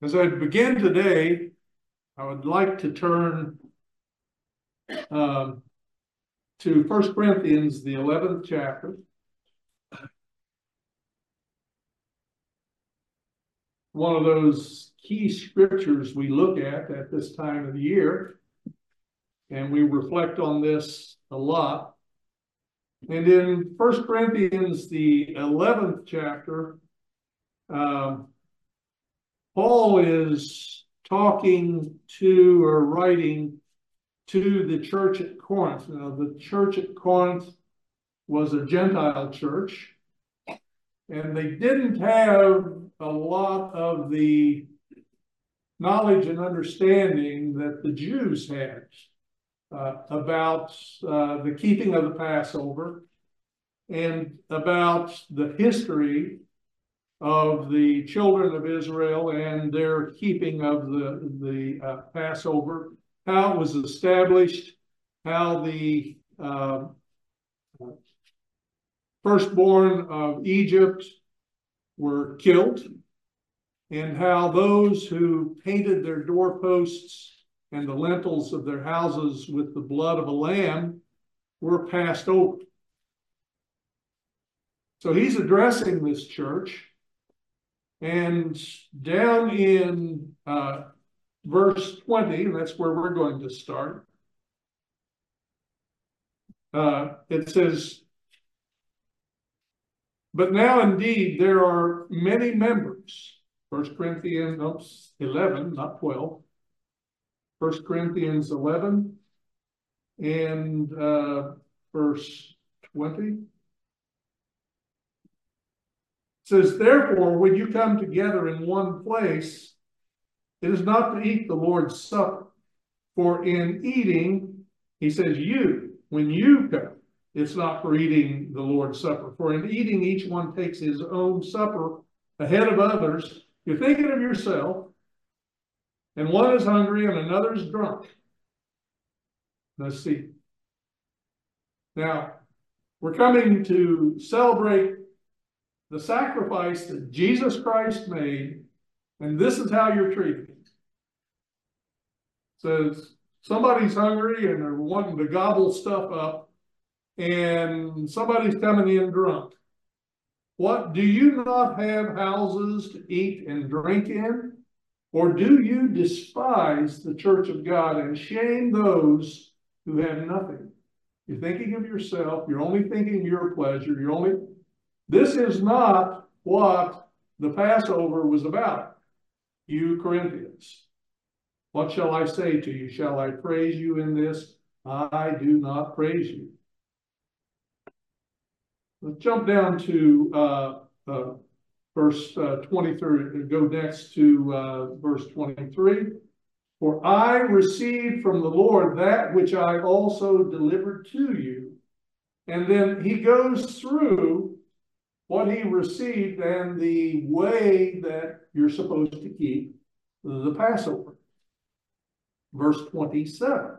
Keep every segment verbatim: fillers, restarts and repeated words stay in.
As I begin today, I would like to turn um, to First Corinthians, the eleventh chapter. One of those key scriptures we look at at this time of the year, and we reflect on this a lot. And in First Corinthians, the eleventh chapter, um, Paul is talking to or writing to the church at Corinth. Now, the church at Corinth was a Gentile church, and they didn't have a lot of the knowledge and understanding that the Jews had uh, about uh, the keeping of the Passover and about the history of the children of Israel and their keeping of the, the uh, Passover, how it was established, how the uh, firstborn of Egypt were killed, and how those who painted their doorposts and the lintels of their houses with the blood of a lamb were passed over. So he's addressing this church, and down in uh, verse twenty, and that's where we're going to start, uh, it says, "But now indeed there are many members." First Corinthians eleven, not twelve. First Corinthians eleven and uh, verse twenty. It says, "Therefore, when you come together in one place, it is not to eat the Lord's Supper. For in eating," he says, "you, when you come, it's not for eating the Lord's Supper. For in eating, each one takes his own supper ahead of others. You're thinking of yourself, and one is hungry and another is drunk." Let's see. Now, we're coming to celebrate the sacrifice that Jesus Christ made, and this is how you're treated. It says somebody's hungry and they're wanting to gobble stuff up, and somebody's coming in drunk. What, do you not have houses to eat and drink in? Or do you despise the church of God and shame those who have nothing? You're thinking of yourself. You're only thinking of your pleasure. You're only, this is not what the Passover was about, you Corinthians. What shall I say to you? Shall I praise you in this? I do not praise you. Let's jump down to uh, uh, verse uh, twenty-three, go next to uh, verse twenty-three. "For I received from the Lord that which I also delivered to you." And then he goes through what he received and the way that you're supposed to keep the Passover. Verse twenty-seven.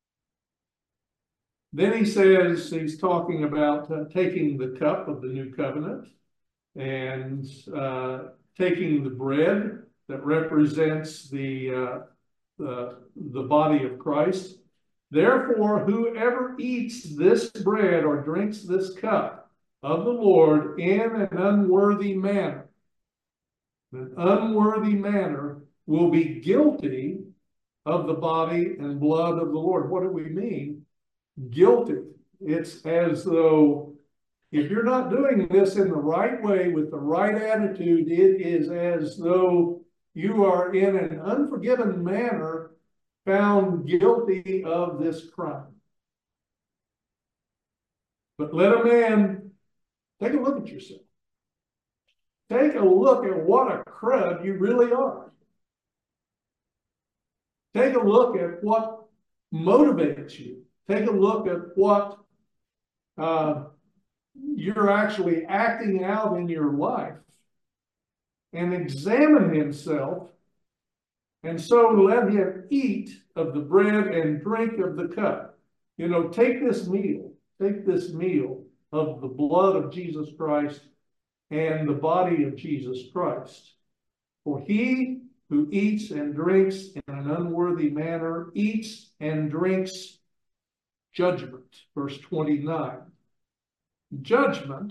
Then he says, he's talking about uh, taking the cup of the new covenant and uh, taking the bread that represents the, uh, the, the body of Christ. "Therefore, whoever eats this bread or drinks this cup of the Lord in an unworthy manner, an unworthy manner will be guilty of the body and blood of the Lord." What do we mean? Guilty. It's as though if you're not doing this in the right way with the right attitude, it is as though you are in an unforgiven manner found guilty of this crime. But let a man take a look at yourself. Take a look at what a crud you really are. Take a look at what motivates you. Take a look at what uh, you're actually acting out in your life, and examine himself, and so let him eat of the bread and drink of the cup. You know, take this meal, take this meal of the blood of Jesus Christ and the body of Jesus Christ. For he who eats and drinks in an unworthy manner eats and drinks judgment. Verse twenty-nine. Judgment.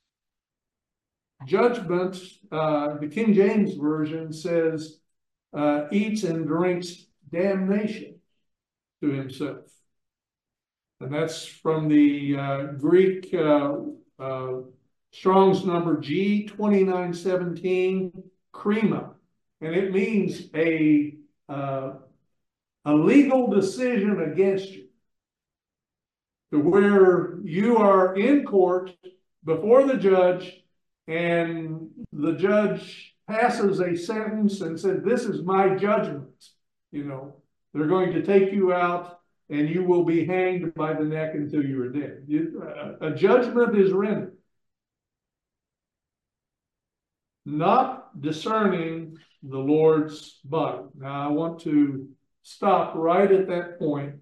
Judgment, uh, the King James Version says, uh, eats and drinks damnation to himself. And that's from the uh, Greek uh, uh, Strong's number G twenty-nine seventeen, krima. And it means a, uh, a legal decision against you, to where you are in court before the judge, and the judge passes a sentence and said, this is my judgment. You know, they're going to take you out and you will be hanged by the neck until you are dead. You, uh, a judgment is rendered. Not discerning the Lord's body. Now I want to stop right at that point,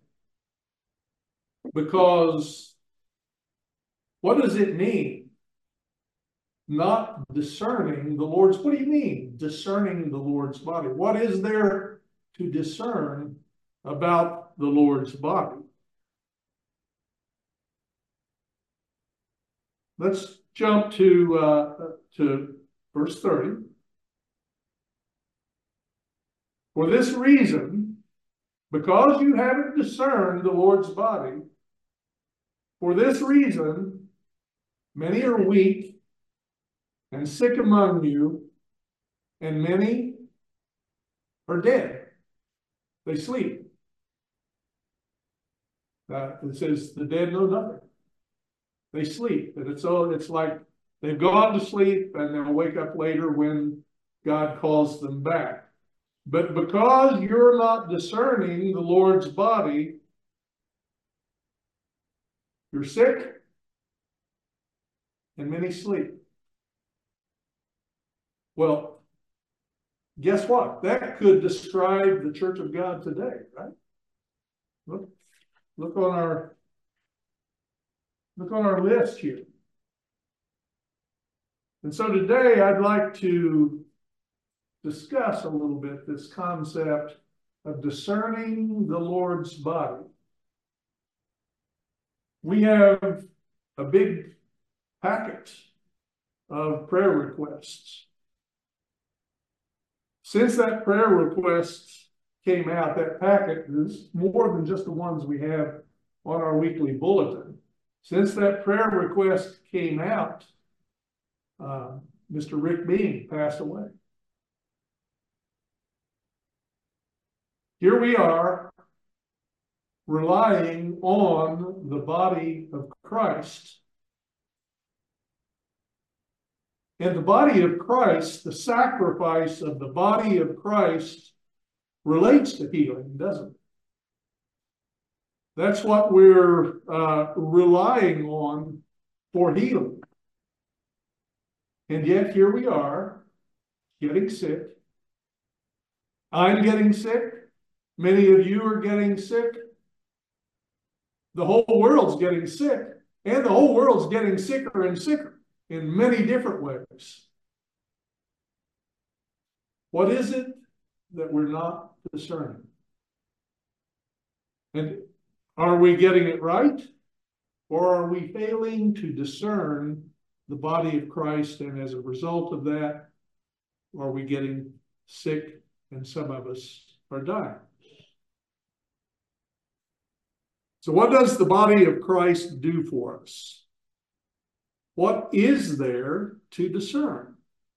because what does it mean? Not discerning the Lord's, what do you mean, discerning the Lord's body? What is there to discern about the Lord's body? Let's jump to, uh, to verse thirty. For this reason, because you haven't discerned the Lord's body, for this reason, many are weak and sick among you, and many are dead. They sleep. Uh, it says the dead know nothing. They sleep. And it's all, it's like they've gone to sleep and they'll wake up later when God calls them back. But because you're not discerning the Lord's body, you're sick and many sleep. Well, guess what? That could describe the Church of God today, right? Look, look on our look on our list here. And so today I'd like to discuss a little bit this concept of discerning the Lord's body. We have a big packet of prayer requests. Since that prayer request came out, that packet is more than just the ones we have on our weekly bulletin. Since that prayer request came out, uh, Mister Rick Bean passed away. Here we are relying on the body of Christ. And the body of Christ, the sacrifice of the body of Christ, relates to healing, doesn't it? That's what we're uh, relying on for healing. And yet here we are, getting sick. I'm getting sick. Many of you are getting sick. The whole world's getting sick. And the whole world's getting sicker and sicker in many different ways. What is it that we're not discerning? And are we getting it right? Or are we failing to discern the body of Christ? And as a result of that, are we getting sick, and some of us are dying? So what does the body of Christ do for us? What is there to discern?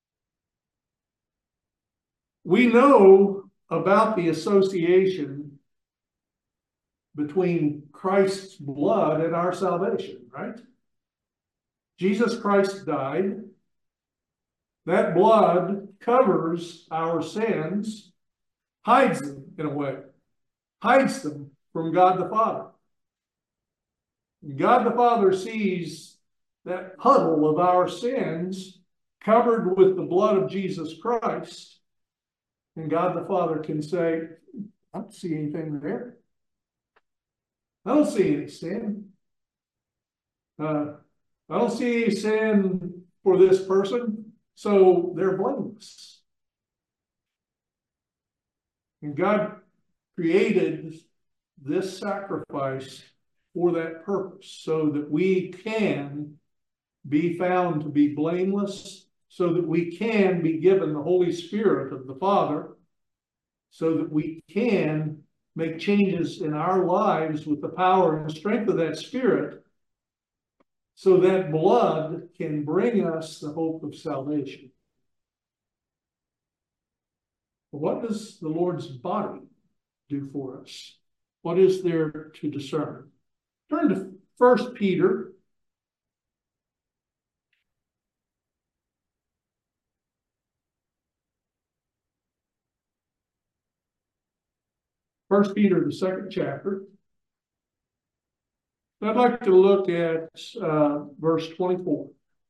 We know about the association between Christ's blood and our salvation, right? Jesus Christ died. That blood covers our sins, hides them in a way, hides them from God the Father. God the Father sees that puddle of our sins covered with the blood of Jesus Christ. And God the Father can say, I don't see anything there. I don't see any sin. Uh, I don't see any sin for this person, so they're blameless. And God created this sacrifice for that purpose, so that we can be found to be blameless, so that we can be given the Holy Spirit of the Father, so that we can make changes in our lives with the power and strength of that Spirit, so that blood can bring us the hope of salvation. What does the Lord's body do for us? What is there to discern? Turn to First Peter. First Peter, the second chapter. I'd like to look at uh, verse twenty-four.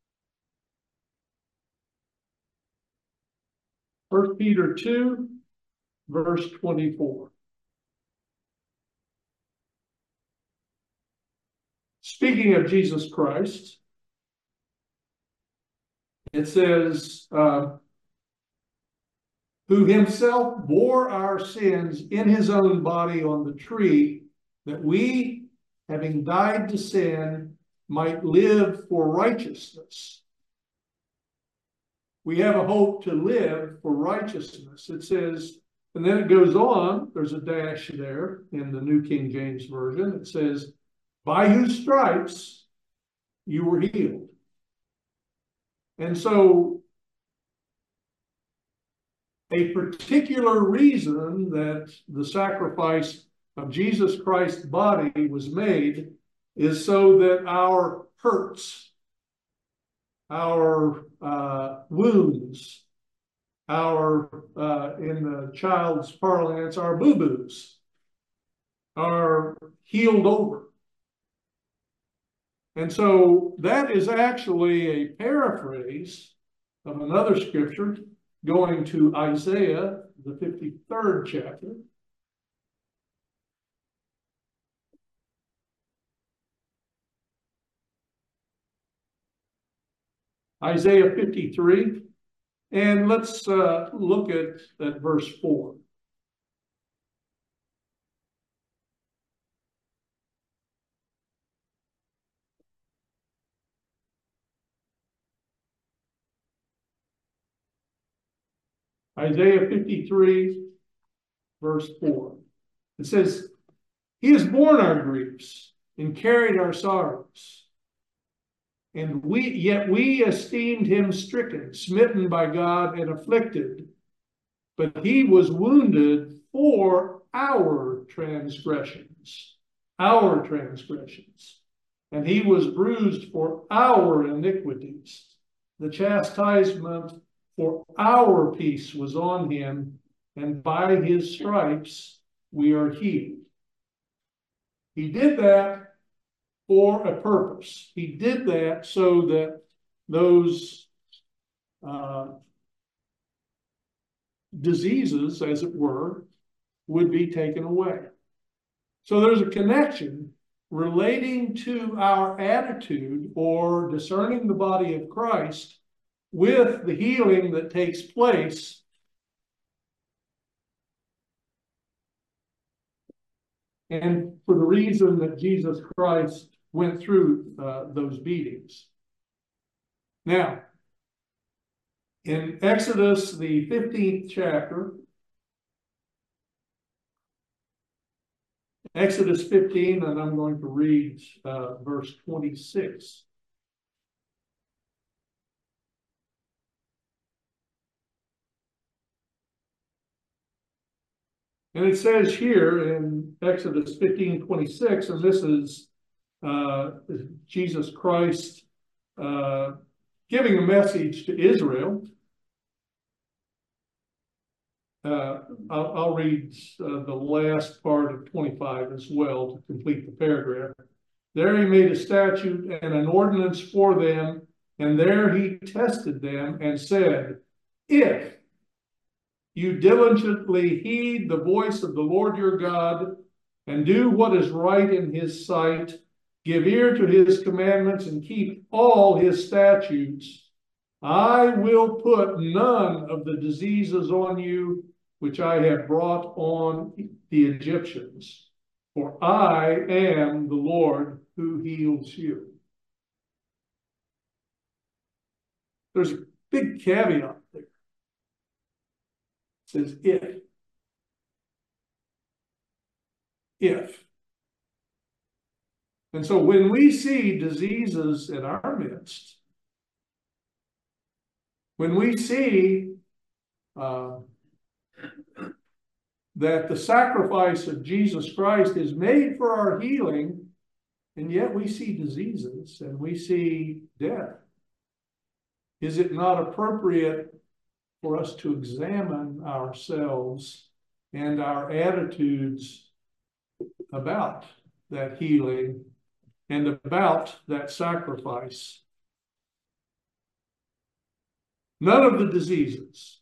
First Peter two, verse twenty-four. Speaking of Jesus Christ, it says, uh, who himself bore our sins in his own body on the tree, that we, having died to sin, might live for righteousness. We have a hope to live for righteousness. It says, and then it goes on, there's a dash there in the New King James Version. It says, by whose stripes you were healed. And so, a particular reason that the sacrifice of Jesus Christ's body was made is so that our hurts, our uh, wounds, our, uh, in the child's parlance, our boo-boos are healed over. And so that is actually a paraphrase of another scripture going to Isaiah, the fifty-third chapter. Isaiah fifty-three, and let's uh, look at, at verse four. Isaiah fifty-three, verse four. It says, he has borne our griefs and carried our sorrows. And we, yet we esteemed him stricken, smitten by God, and afflicted. But he was wounded for our transgressions, our transgressions. And he was bruised for our iniquities. The chastisement for our peace was on him, and by his stripes we are healed. He did that for a purpose. He did that so that those uh, diseases, as it were, would be taken away. So there's a connection relating to our attitude or discerning the body of Christ with the healing that takes place and for the reason that Jesus Christ went through uh, those beatings. Now, in Exodus, the fifteenth chapter, Exodus fifteen, and I'm going to read uh, verse twenty-six. And it says here in Exodus fifteen twenty-six, and this is uh, Jesus Christ uh, giving a message to Israel. Uh, I'll, I'll read uh, the last part of twenty-five as well to complete the paragraph. There he made a statute and an ordinance for them, and there he tested them and said, if you diligently heed the voice of the Lord your God and do what is right in his sight, give ear to his commandments and keep all his statutes, I will put none of the diseases on you which I have brought on the Egyptians, for I am the Lord who heals you. There's a big caveat there. It says if. If. And so when we see diseases in our midst, when we see uh, that the sacrifice of Jesus Christ is made for our healing, and yet we see diseases and we see death, is it not appropriate for us to examine ourselves and our attitudes about that healing and about that sacrifice? None of the diseases,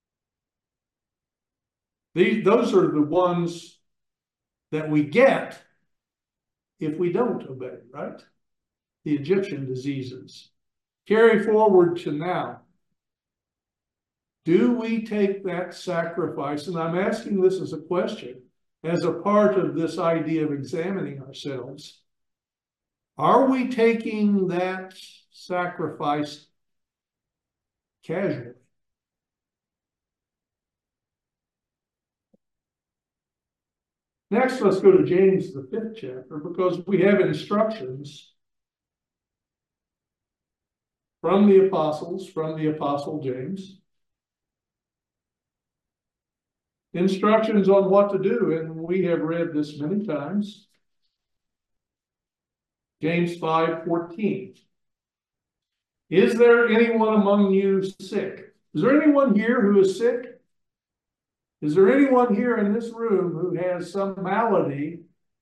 these, those are the ones that we get if we don't obey, right? The Egyptian diseases. Carry forward to now. Do we take that sacrifice? And I'm asking this as a question, as a part of this idea of examining ourselves. Are we taking that sacrifice casually? Next, let's go to James, the fifth chapter, because we have instructions from the apostles, from the apostle James. Instructions on what to do, and we have read this many times. James five fourteen. Is there anyone among you sick? Is there anyone here who is sick? Is there anyone here in this room who has some malady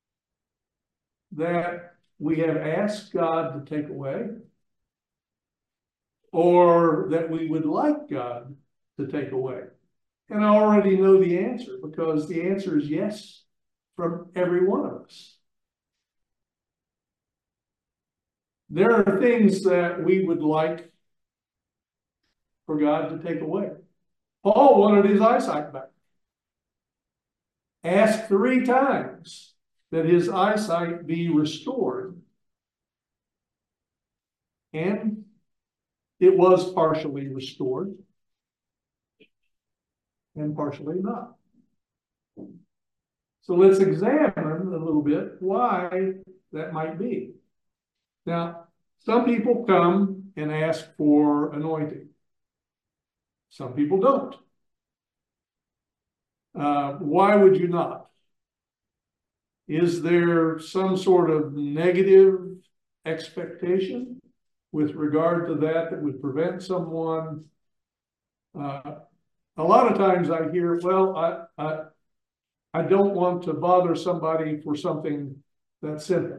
that we have asked God to take away? Or that we would like God to take away? And I already know the answer, because the answer is yes from every one of us. There are things that we would like for God to take away. Paul wanted his eyesight back. Asked three times that his eyesight be restored. And it was partially restored and partially not. So let's examine a little bit why that might be. Now, some people come and ask for anointing. Some people don't. Uh, why would you not? Is there some sort of negative expectation with regard to that that would prevent someone? Uh, a lot of times I hear, well, I, I, I don't want to bother somebody for something that's simple.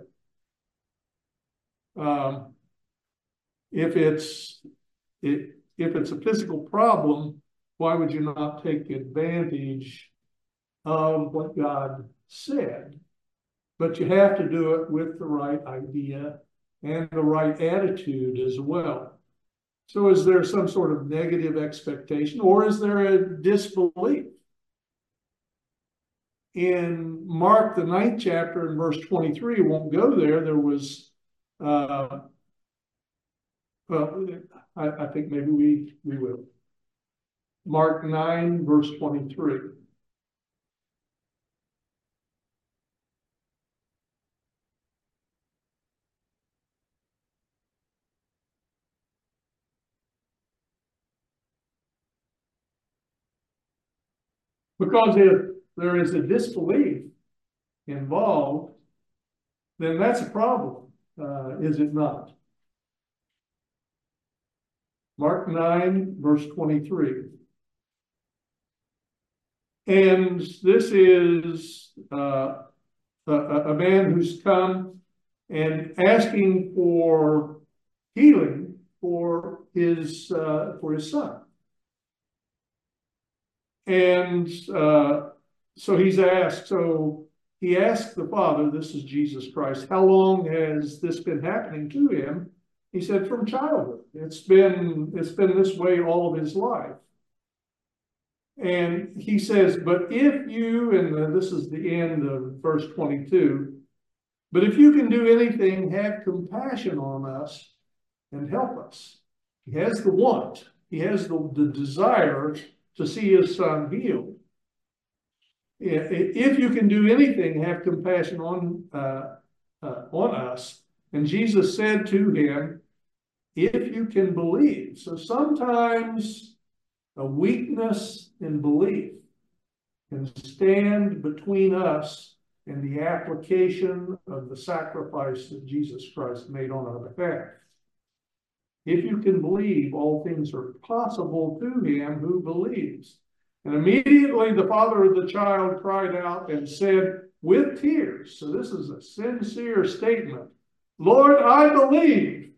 Um, if it's it, if it's a physical problem, why would you not take advantage of what God said? But you have to do it with the right idea and the right attitude as well. So is there some sort of negative expectation, or is there a disbelief? In Mark, the ninth chapter, in verse twenty-three, won't go there. There was, uh, well, I, I think maybe we, we will. Mark nine, verse twenty-three. Because if there is a disbelief involved, then that's a problem, uh, is it not? Mark nine, verse twenty-three. And this is uh, a, a man who's come and asking for healing for his, uh, for his son. And uh, so he's asked, so he asked the Father, this is Jesus Christ, how long has this been happening to him? He said, from childhood. It's been, it's been this way all of his life. And he says, but if you, and uh, this is the end of verse twenty-two, but if you can do anything, have compassion on us and help us. He has the want. He has the, the desire to see his son healed. If you can do anything, have compassion on, uh, uh, on us. And Jesus said to him, if you can believe. So sometimes a weakness in belief can stand between us and the application of the sacrifice that Jesus Christ made on our behalf. If you can believe, all things are possible to him who believes. And immediately the father of the child cried out and said with tears, so this is a sincere statement, Lord, I believe,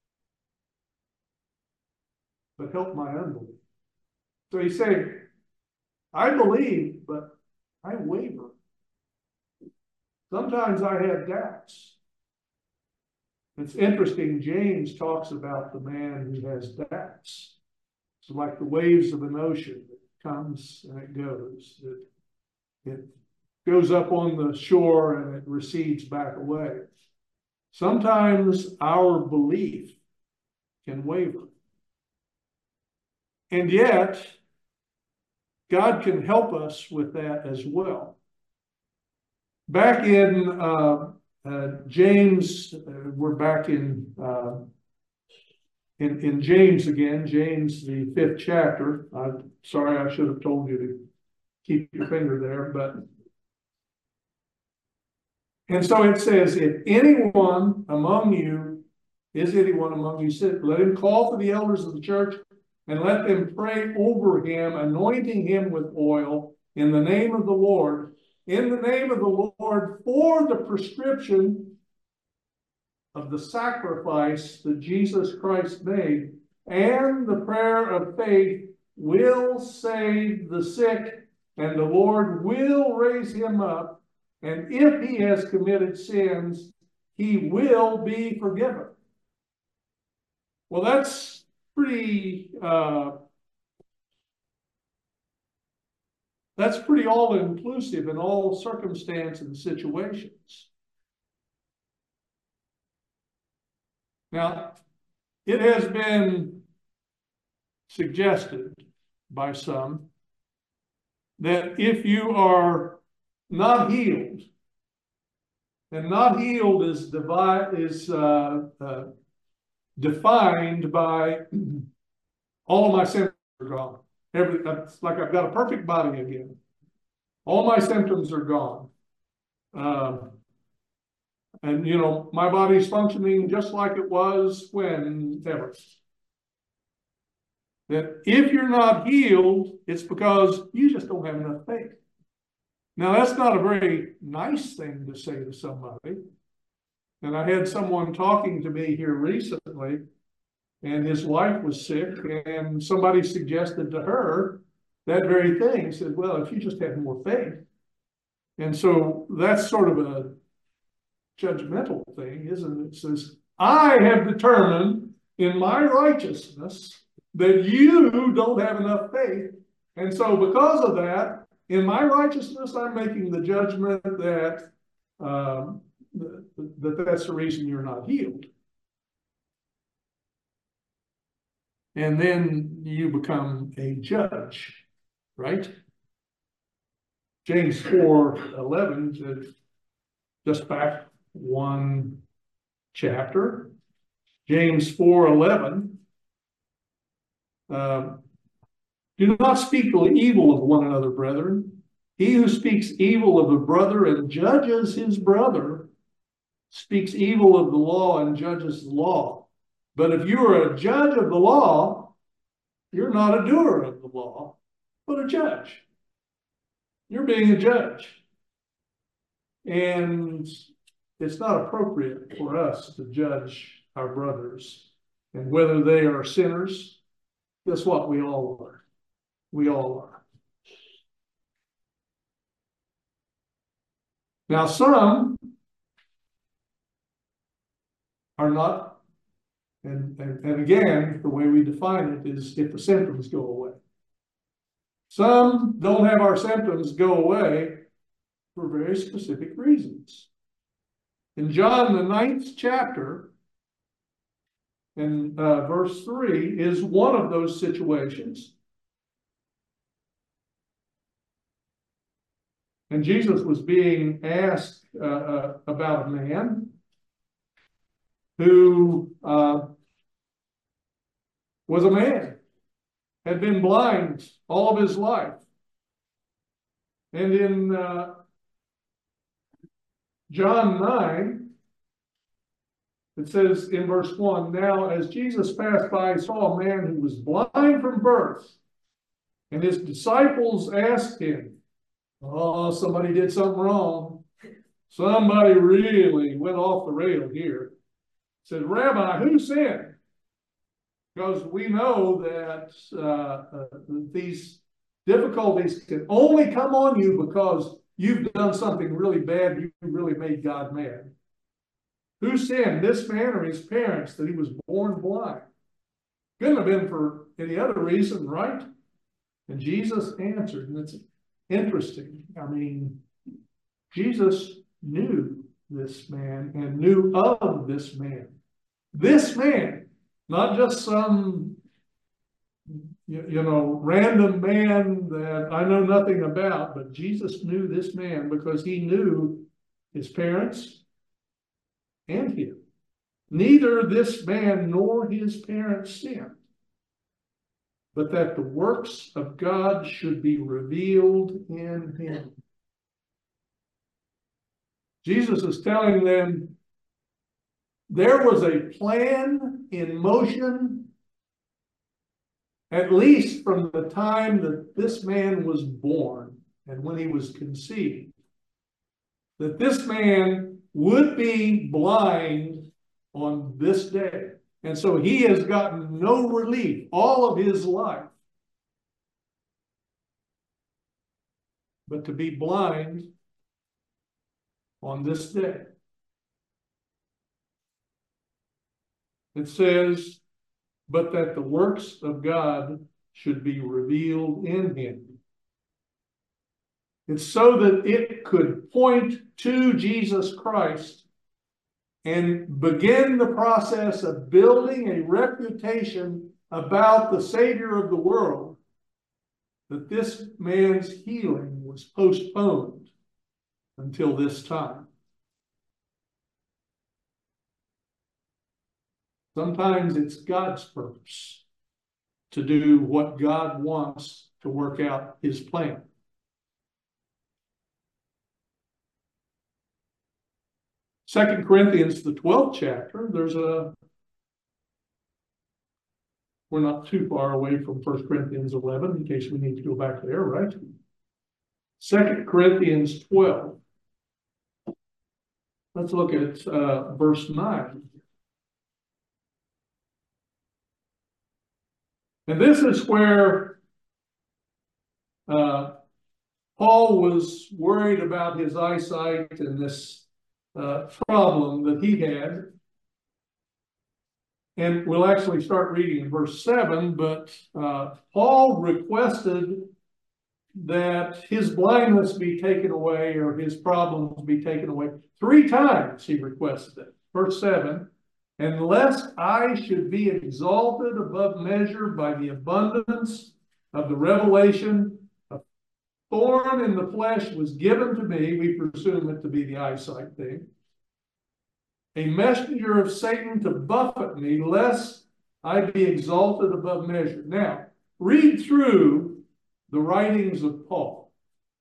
but help my unbelief. So he's saying, I believe, but I waver. Sometimes I have doubts. It's interesting, James talks about the man who has doubts. It's like the waves of an ocean. It comes and it goes. It, it goes up on the shore and it recedes back away. Sometimes our belief can waver. And yet, God can help us with that as well. Back in uh, uh, James, uh, we're back in, uh, in in James again, James, the fifth chapter. I'm sorry, I should have told you to keep your finger there, but. And so it says, if anyone among you, is anyone among you sick, let him call for the elders of the church and let them pray over him, anointing him with oil in the name of the Lord, in the name of the Lord, for the prescription of the sacrifice that Jesus Christ made, and the prayer of faith will save the sick, and the Lord will raise him up, and if he has committed sins, he will be forgiven. Well, that's pretty uh, that's pretty all-inclusive in all circumstances and situations. Now, it has been suggested by some that if you are not healed, and not healed is, divide, is uh, uh, defined by all of my symptoms are gone. Every, it's like I've got a perfect body again. All my symptoms are gone. Um, and, you know, my body's functioning just like it was whenever. That if you're not healed, it's because you just don't have enough faith. Now, that's not a very nice thing to say to somebody. And I had someone talking to me here recently, and his wife was sick, and somebody suggested to her that very thing. He said, well, if you just had more faith. And so that's sort of a judgmental thing, isn't it? It says, I have determined in my righteousness that you don't have enough faith. And so because of that, in my righteousness, I'm making the judgment that, um, that that's the reason you're not healed. And then you become a judge, right? James four eleven, just back one chapter. James four eleven. Um, Do not speak evil of one another, brethren. He who speaks evil of a brother and judges his brother speaks evil of the law and judges the law. But if you are a judge of the law, you're not a doer of the law, but a judge. You're being a judge. And it's not appropriate for us to judge our brothers. And whether they are sinners, guess what? We all are. We all are. Now, some are not, and, and, and again, the way we define it is if the symptoms go away. Some don't have our symptoms go away for very specific reasons. In John, the ninth chapter, and uh, verse three is one of those situations. And Jesus was being asked uh, uh, about a man who uh, was a man, had been blind all of his life. And in uh, John nine, it says in verse one, now as Jesus passed by, he saw a man who was blind from birth. And his disciples asked him, oh, somebody did something wrong. Somebody really went off the rail here. Said, Rabbi, who sinned? Because we know that uh, uh, these difficulties can only come on you because you've done something really bad. You really made God mad. Who sinned, this man or his parents, that he was born blind? Couldn't have been for any other reason, right? And Jesus answered, and it's interesting. I mean, Jesus knew this man and knew of this man. This man, not just some, you, you know, random man that I know nothing about, but Jesus knew this man because he knew his parents and him. Neither this man nor his parents sinned, but that the works of God should be revealed in him. Jesus is telling them there was a plan in motion, at least from the time that this man was born and when he was conceived, that this man would be blind on this day. And so he has gotten no relief all of his life but to be blind on this day. It says, but that the works of God should be revealed in him. It's so that it could point to Jesus Christ and begin the process of building a reputation about the Savior of the world, that this man's healing was postponed until this time. Sometimes it's God's purpose to do what God wants to work out his plan. Second Corinthians, the twelfth chapter, there's a, we're not too far away from First Corinthians eleven, in case we need to go back there, right? Second Corinthians twelve. Let's look at uh, verse nine. And this is where uh, Paul was worried about his eyesight and this uh, problem that he had. And we'll actually start reading in verse seven, but uh, Paul requested that his blindness be taken away or his problems be taken away. Three times he requested it. Verse seven, and lest I should be exalted above measure by the abundance of the revelation, a thorn in the flesh was given to me. We presume it to be the eyesight thing. A messenger of Satan to buffet me, lest I be exalted above measure. Now, read through the writings of Paul.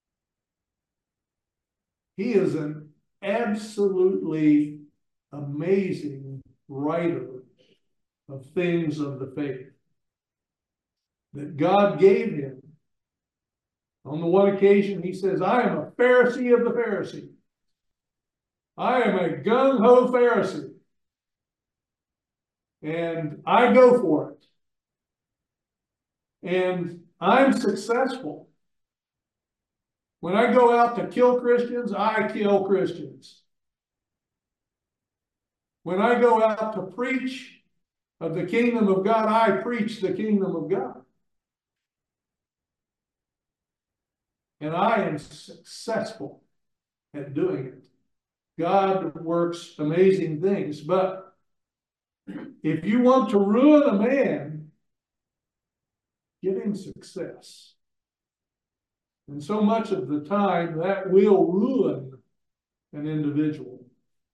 He is an absolutely amazing writer of things of the faith that God gave him. On the one occasion, he says, I am a Pharisee of the Pharisees. I am a gung-ho Pharisee. And I go for it. And I'm successful. When I go out to kill Christians, I kill Christians. When I go out to preach of the kingdom of God, I preach the kingdom of God. and I am successful at doing it. God works amazing things, but if you want to ruin a man, give him success. And so much of the time that will ruin an individual.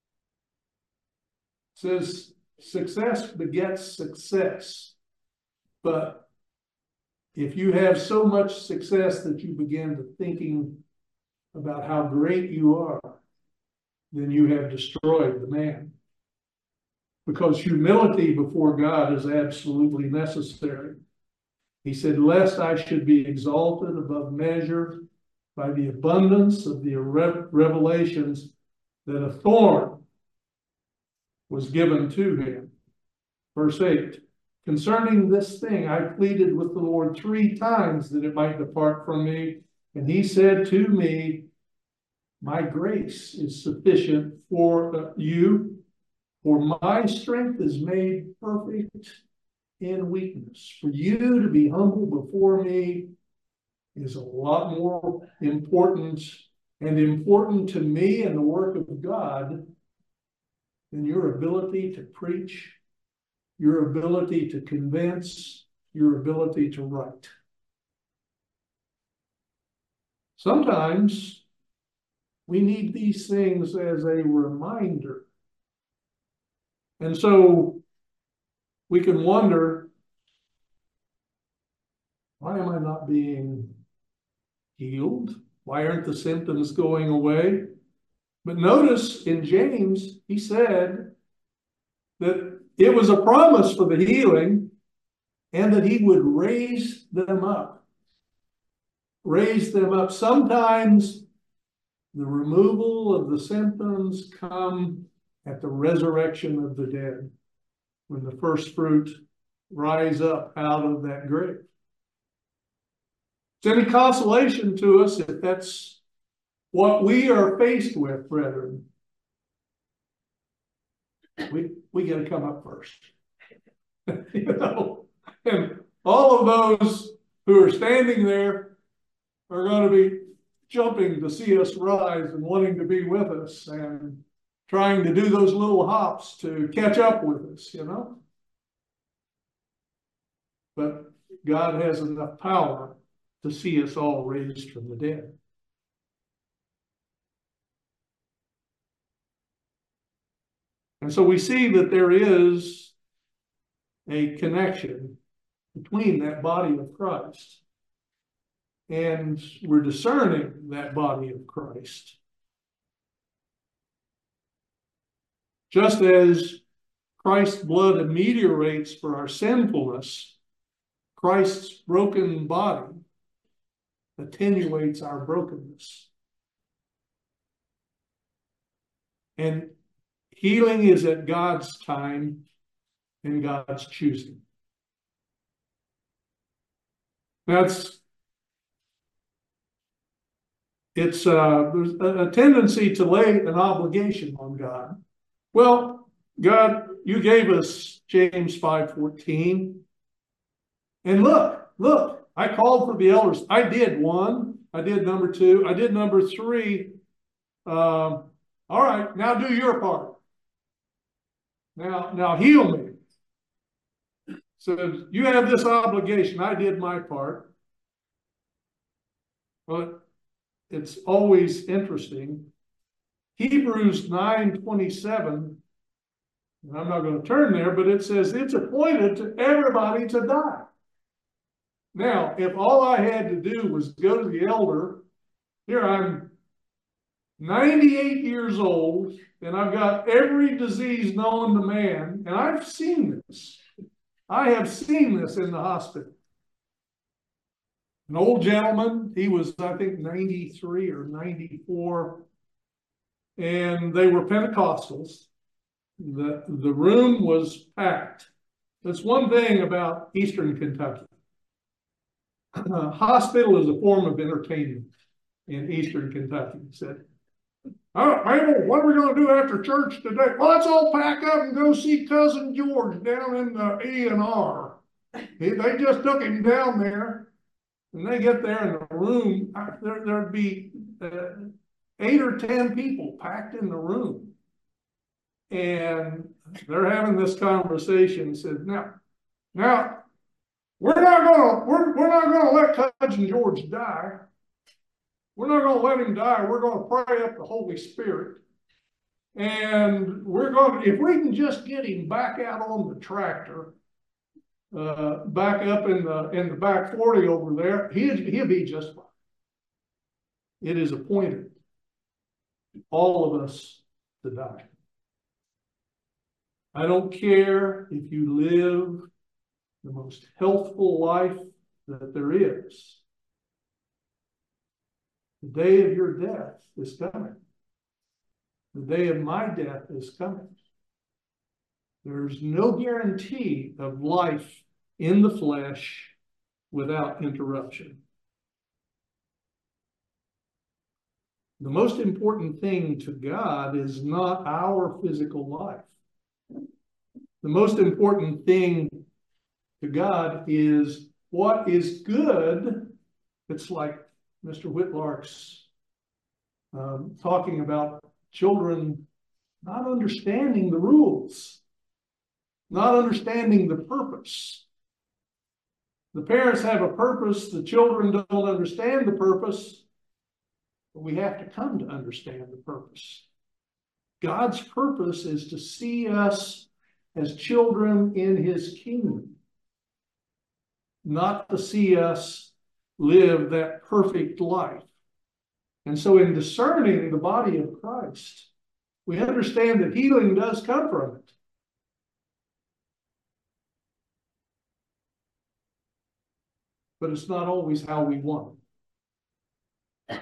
It says success begets success. But if you have so much success that you begin to thinking about how great you are, then you have destroyed the man. Because humility before God is absolutely necessary. He said, lest I should be exalted above measure by the abundance of the revelations, that a thorn was given to him. Verse eight, concerning this thing, I pleaded with the Lord three times that it might depart from me. And he said to me, my grace is sufficient for you, for my strength is made perfect in weakness. For you to be humble before me is a lot more important and important to me and the work of God than your ability to preach, your ability to convince, your ability to write. Sometimes we need these things as a reminder. And so we can wonder, why am I not being healed? Why aren't the symptoms going away? But notice in James, he said that it was a promise for the healing and that he would raise them up. Raise them up. Sometimes the removal of the symptoms come at the resurrection of the dead, when the first fruit rise up out of that grave. It's any consolation to us if that's what we are faced with, brethren. We, we got to come up first. You know, and all of those who are standing there are going to be jumping to see us rise and wanting to be with us and trying to do those little hops to catch up with us, you know. But God has enough power to see us all raised from the dead. And so we see that there is a connection between that body of Christ. And we're discerning that body of Christ. Just as Christ's blood ameliorates for our sinfulness, Christ's broken body attenuates our brokenness. And healing is at God's time and God's choosing. That's It's uh, there's a, a tendency to lay an obligation on God. Well, God, you gave us James five fourteen. And look, look, I called for the elders. I did one. I did number two. I did number three. Um, all right, now do your part. Now, now heal me. So you have this obligation. I did my part. Well, it's always interesting. Hebrews nine twenty-seven, and I'm not going to turn there, but it says it's appointed to everybody to die. Now, if all I had to do was go to the elder, here I'm ninety-eight years old, and I've got every disease known to man, and I've seen this. I have seen this in the hospital. An old gentleman, he was, I think, ninety-three or ninety-four, and they were Pentecostals. The, the room was packed. That's one thing about Eastern Kentucky. Uh, hospital is a form of entertainment in Eastern Kentucky. He said, all right, Mabel, what are we going to do after church today? Well, let's all pack up and go see Cousin George down in the E and R. They just took him down there. when they get there in the room, there, there'd be uh, eight or ten people packed in the room. And they're having this conversation. Said, now, now, we're not gonna, we're, we're not gonna let Cousin George die. We're not gonna let him die. We're gonna pray up the Holy Spirit. And we're going to, if we can just get him back out on the tractor, uh, back up in the in the back forty over there, he'll, he'll be just fine. It is appointed all of us to die. I don't care if you live the most healthful life that there is. The day of your death is coming. The day of my death is coming. There's no guarantee of life in the flesh without interruption. The most important thing to God is not our physical life. The most important thing to God is what is good. It's like Mister Whitlark's um, talking about children not understanding the rules, not understanding the purpose. The parents have a purpose, the children don't understand the purpose, but we have to come to understand the purpose. God's purpose is to see us as children in his kingdom, not to see us live that perfect life. And so in discerning the body of Christ, we understand that healing does come from it. But it's not always how we want it.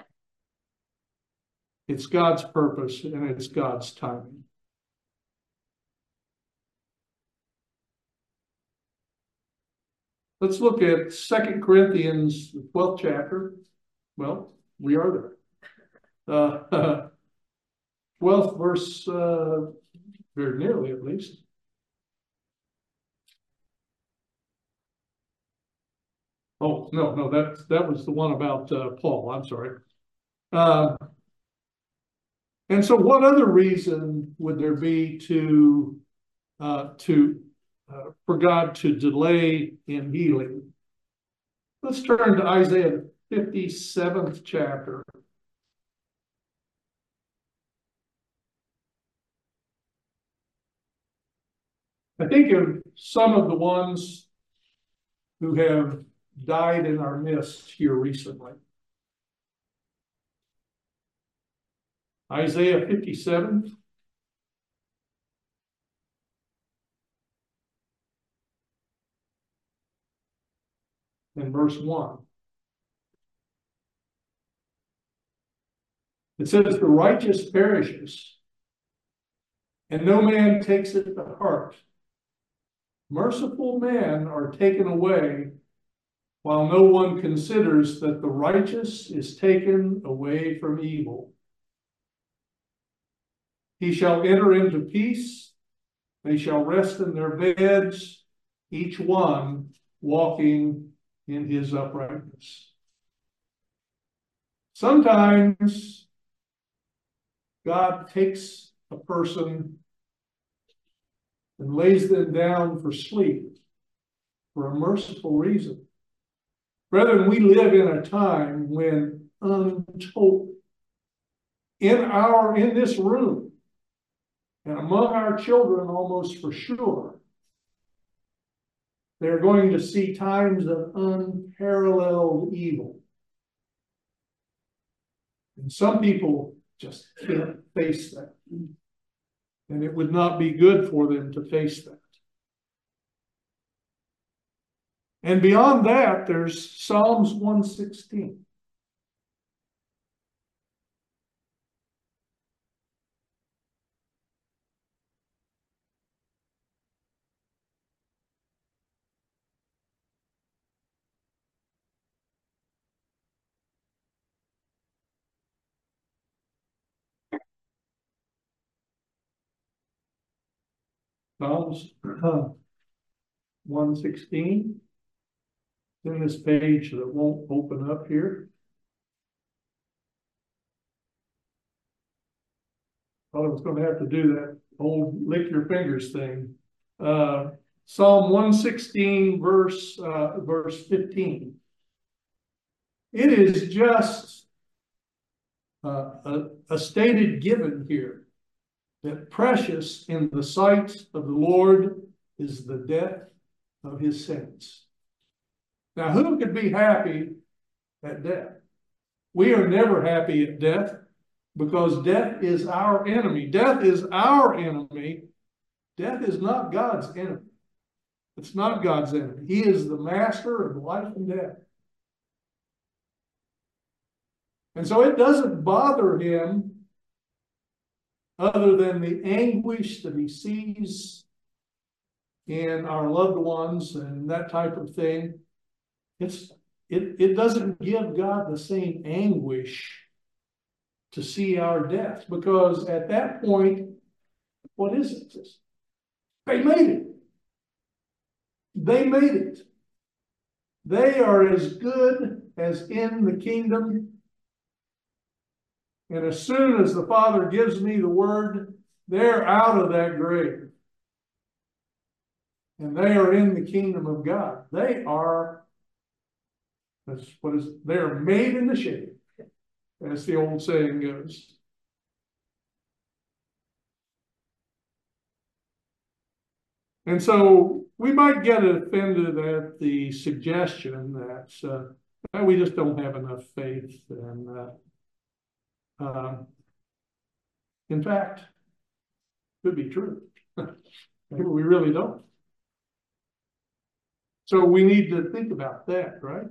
It's God's purpose and it's God's timing. Let's look at Second Corinthians, the twelfth chapter. Well, we are there. Uh, twelfth verse, uh, very nearly at least. Oh, no, no, that, that was the one about uh, Paul. I'm sorry. Uh, and so what other reason would there be to, uh, to uh, for God to delay in healing? Let's turn to Isaiah fifty-seventh chapter. I think of some of the ones who have died in our midst here recently. Isaiah fifty-seven. And verse one. It says, the righteous perishes, and no man takes it to heart. Merciful men are taken away, while no one considers that the righteous is taken away from evil. He shall enter into peace. They shall rest in their beds, each one walking in his uprightness. Sometimes God takes a person and lays them down for sleep for a merciful reason. Brethren, we live in a time when untold, in our, in this room, and among our children almost for sure, they're going to see times of unparalleled evil. And some people just can't face that. And it would not be good for them to face that. And beyond that, there's Psalms one sixteen. Psalms one sixteen. in this page that won't open up here. Thought I was going to have to do that old lick your fingers thing. Uh, Psalm one sixteen, verse uh, verse fifteen. It is just uh, a, a stated given here that precious in the sight of the Lord is the death of his saints. Now, who could be happy at death? We are never happy at death because death is our enemy. Death is our enemy. Death is not God's enemy. It's not God's enemy. He is the master of life and death. And so it doesn't bother him other than the anguish that he sees in our loved ones and that type of thing. It's, it, it doesn't give God the same anguish to see our death, because at that point, what is it? They made it. They made it. They are as good as in the kingdom. And as soon as the Father gives me the word, they're out of that grave. And they are in the kingdom of God. They are, that's what is, they are made in the shade, as the old saying goes. And so we might get offended at the suggestion that, uh, that we just don't have enough faith. And uh, uh, in fact, it could be true. We really don't. So we need to think about that, right?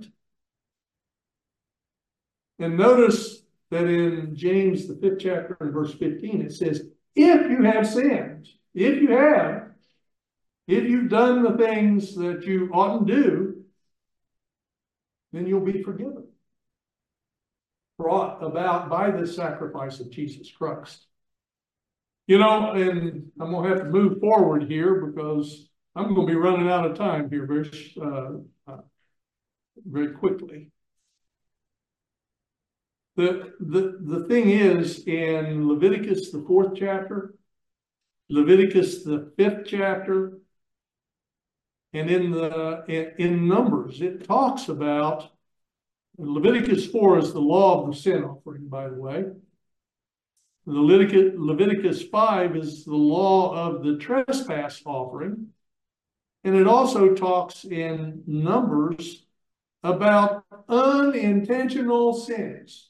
And notice that in James, the fifth chapter, and verse fifteen, it says, if you have sinned, if you have, if you've done the things that you oughtn't do, then you'll be forgiven. Brought about by the sacrifice of Jesus Christ. You know, and I'm going to have to move forward here because I'm going to be running out of time here very, uh, uh, very quickly. The, the, the thing is, in Leviticus, the fourth chapter, Leviticus, the fifth chapter, and in the in, in Numbers, it talks about, Leviticus four is the law of the sin offering, by the way. Leviticus, Leviticus five is the law of the trespass offering. And it also talks in Numbers about unintentional sins.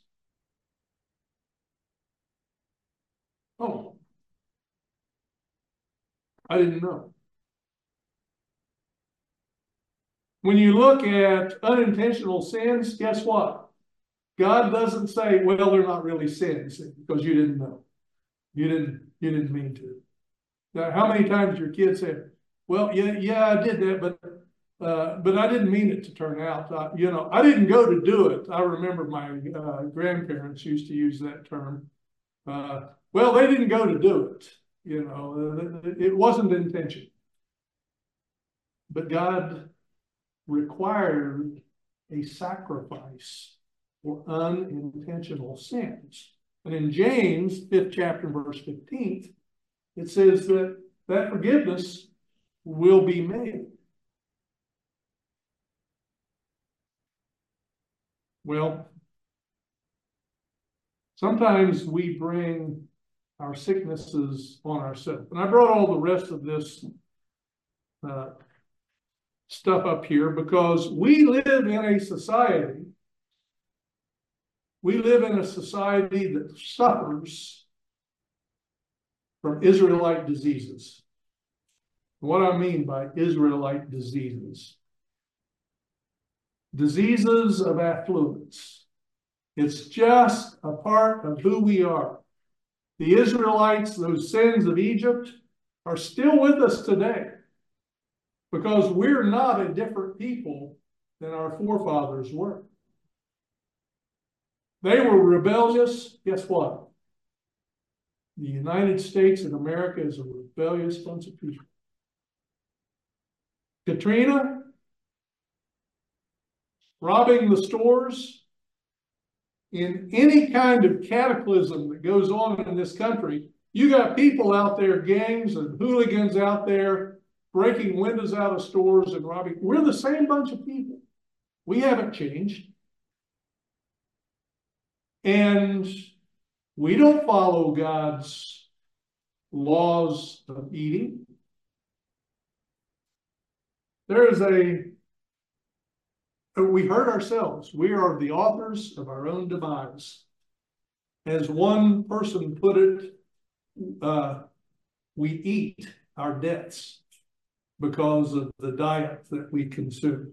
Oh, I didn't know. When you look at unintentional sins, guess what? God doesn't say, well, they're not really sins because you didn't know. You didn't, you didn't mean to. Now, how many times your kids say, well, yeah, yeah, I did that, but uh, but I didn't mean it to turn out. Uh, you know, I didn't go to do it. I remember my uh, grandparents used to use that term. Uh, well, they didn't go to do it. You know, it wasn't intention. But God required a sacrifice for unintentional sins. And in James, fifth chapter, verse fifteen, it says that that forgiveness will be made. Well, sometimes we bring our sicknesses on ourselves. And I brought all the rest of this uh, stuff up here because we live in a society, we live in a society that suffers from Israelite diseases. What I mean by Israelite diseases. Diseases of affluence. It's just a part of who we are. The Israelites, those sins of Egypt, are still with us today because we're not a different people than our forefathers were. They were rebellious. Guess what? The United States of America is a rebellious bunch of people. Katrina, robbing the stores. In any kind of cataclysm that goes on in this country, you got people out there, gangs and hooligans out there, breaking windows out of stores and robbing. We're the same bunch of people. We haven't changed. And we don't follow God's laws of eating. There is a, we hurt ourselves. We are the authors of our own demise. As one person put it, uh, we eat our debts because of the diet that we consume.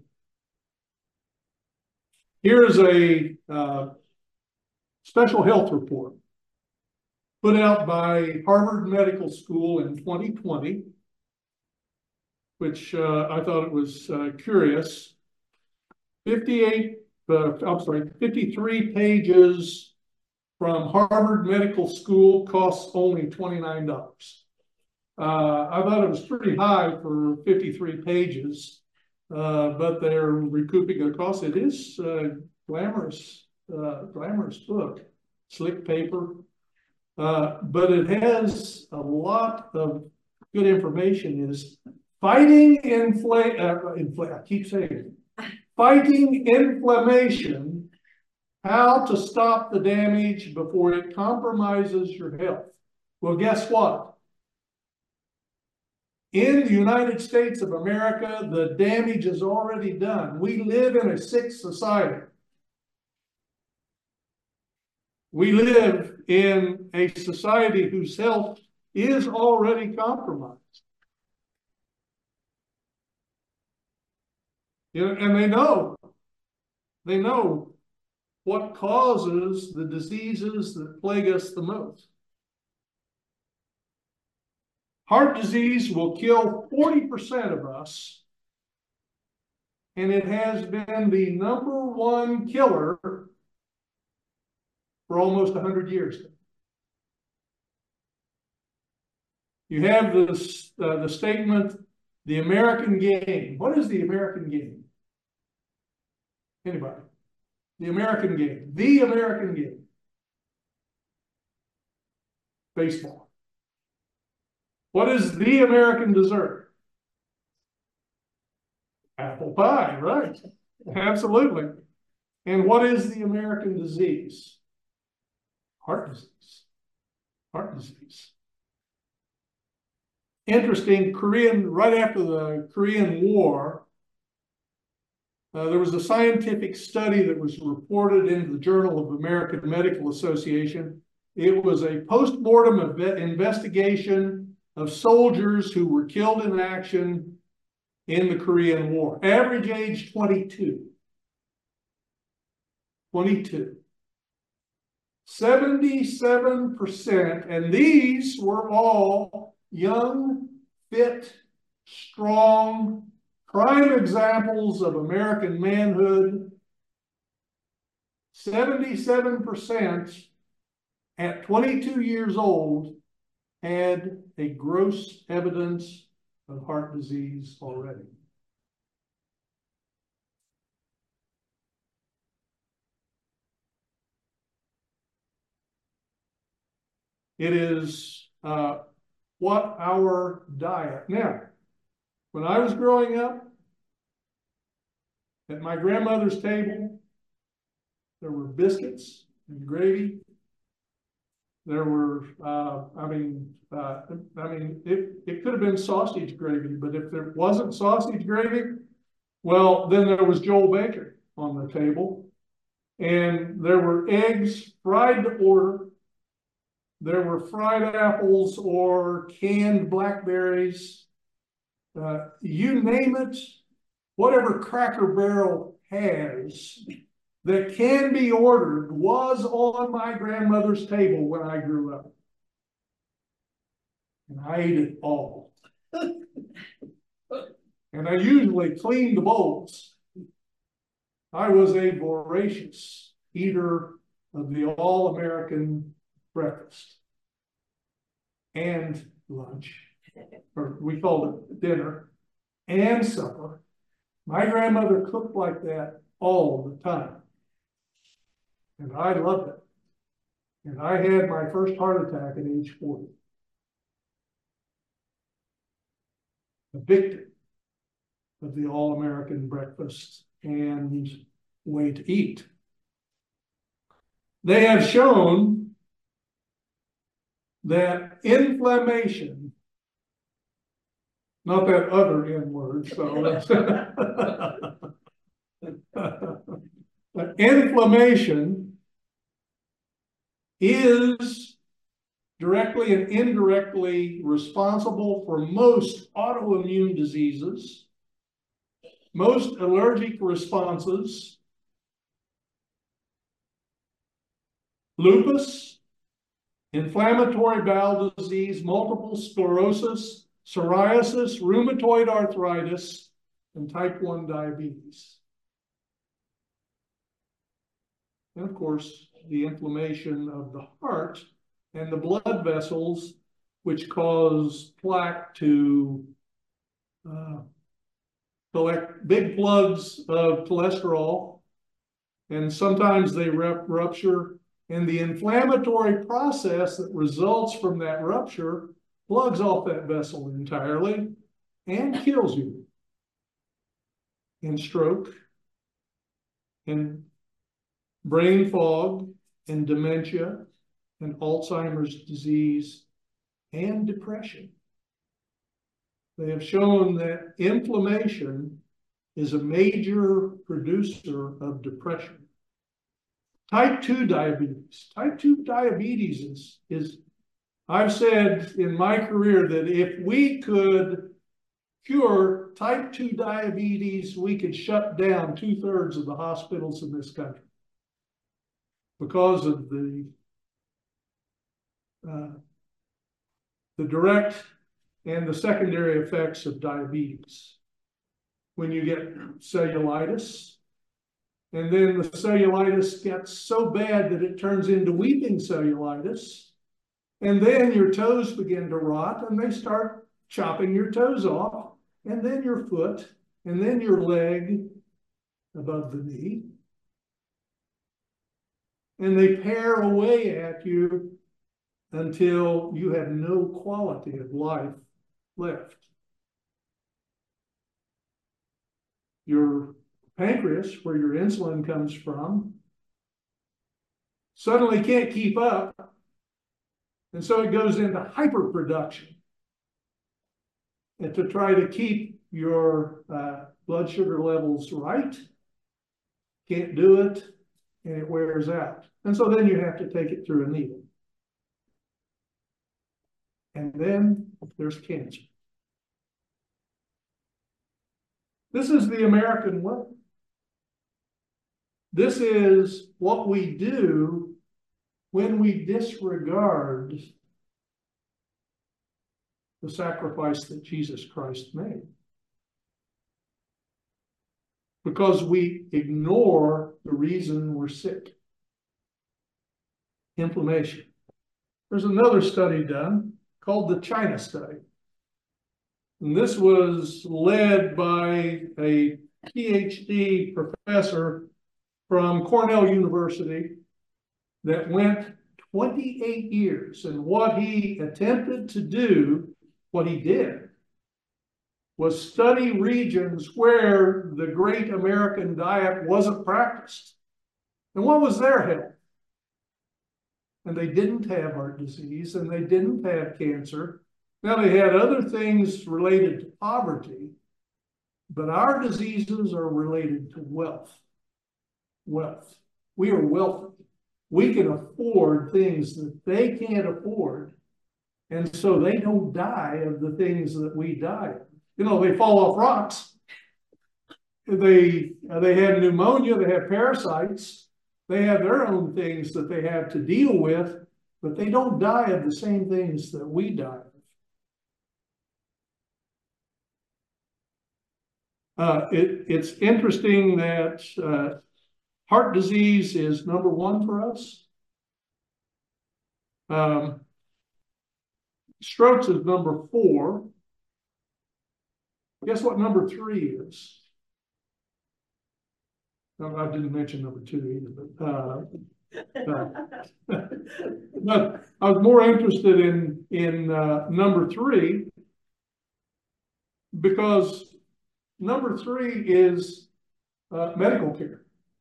Here is a uh, special health report put out by Harvard Medical School in twenty twenty, which uh, I thought it was uh, curious. fifty-eight, uh, I'm sorry, fifty-three pages from Harvard Medical School, costs only twenty-nine dollars. Uh, I thought it was pretty high for fifty-three pages, uh, but they're recouping the cost. It is a glamorous, uh, glamorous book, slick paper, uh, but it has a lot of good information. Is fighting inflation, uh, infl I keep saying it. Fighting inflammation, how to stop the damage before it compromises your health. Well, guess what? In the United States of America, the damage is already done. We live in a sick society. We live in a society whose health is already compromised. You know, and they know, they know what causes the diseases that plague us the most. Heart disease will kill forty percent of us, and it has been the number one killer for almost one hundred years. You have this, uh, the statement, the American game. What is the American game? Anybody? The American game. The American game. Baseball. What is the American dessert? Apple pie, right? Absolutely. And what is the American disease? Heart disease. Heart disease. Interesting, Korean, right after the Korean War, uh, there was a scientific study that was reported in the Journal of American Medical Association. It was a post-mortem investigation of soldiers who were killed in action in the Korean War. Average age twenty-two. twenty-two. seventy-seven percent, and these were all young, fit, strong, prime examples of American manhood. seventy-seven percent at twenty-two years old had a gross evidence of heart disease already. It is uh, what our diet. Now, when I was growing up, at my grandmother's table, there were biscuits and gravy. There were, uh, I mean, uh, I mean, it, it could have been sausage gravy, but if there wasn't sausage gravy, well, then there was Joel Baker on the table. And there were eggs fried to order. There were fried apples or canned blackberries. Uh, you name it, whatever Cracker Barrel has that can be ordered was on my grandmother's table when I grew up. And I ate it all. And I usually cleaned the bowls. I was a voracious eater of the all-American breakfast and lunch, or we called it dinner, and supper. My grandmother cooked like that all the time. And I loved it. And I had my first heart attack at age forty. A victim of the all-American breakfast and way to eat. They have shown that inflammation, not that other N word, so that's but inflammation is directly and indirectly responsible for most autoimmune diseases, most allergic responses, lupus, inflammatory bowel disease, multiple sclerosis, psoriasis, rheumatoid arthritis, and type one diabetes. And of course, the inflammation of the heart and the blood vessels, which cause plaque to uh, collect big plugs of cholesterol, and sometimes they rupture, and the inflammatory process that results from that rupture plugs off that vessel entirely and kills you. And stroke, and brain fog, and dementia, and Alzheimer's disease, and depression. They have shown that inflammation is a major producer of depression. Type two diabetes. Type two diabetes is, is, I've said in my career that if we could cure type two diabetes, we could shut down two-thirds of the hospitals in this country because of the Uh, the direct and the secondary effects of diabetes. When you get cellulitis, and then the cellulitis gets so bad that it turns into weeping cellulitis, and then your toes begin to rot, and they start chopping your toes off, and then your foot, and then your leg above the knee, and they pare away at you until you have no quality of life left. Your pancreas, where your insulin comes from, suddenly can't keep up, and so it goes into hyperproduction. And to try to keep your uh, blood sugar levels right, can't do it, and it wears out. And so then you have to take it through a needle. And then there's cancer. This is the American way. This is what we do when we disregard the sacrifice that Jesus Christ made. Because we ignore the reason we're sick. Inflammation. There's another study done called the China study. And this was led by a PhD professor from Cornell University that went twenty-eight years. And what he attempted to do, what he did, was study regions where the great American diet wasn't practiced. And what was their health? And they didn't have heart disease, and they didn't have cancer. Now, they had other things related to poverty, but our diseases are related to wealth. Wealth. We are wealthy. We can afford things that they can't afford, and so they don't die of the things that we die of. You know, they fall off rocks. They, they have pneumonia, they have parasites. They have their own things that they have to deal with, but they don't die of the same things that we die of. Uh, it, it's interesting that uh, heart disease is number one for us. Um, strokes is number four. Guess what number three is? I didn't mention number two either, but, uh, uh, but I was more interested in, in uh, number three, because number three is uh, medical care.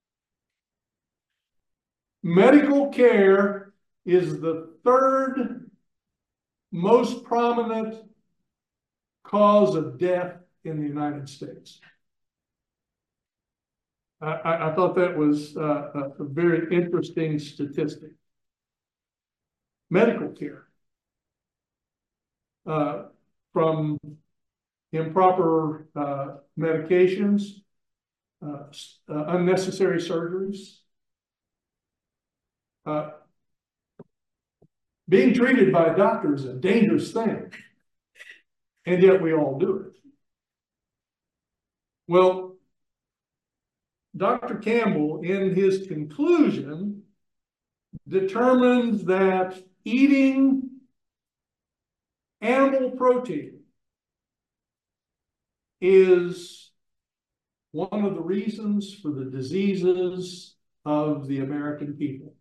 Medical care is the third most prominent cause of death in the United States. I, I thought that was uh, a, a very interesting statistic. Medical care, uh, from improper uh, medications, uh, uh, unnecessary surgeries, uh, being treated by a doctor is a dangerous thing, and yet we all do it. Well, Doctor Campbell, in his conclusion, determined that eating animal protein is one of the reasons for the diseases of the American people.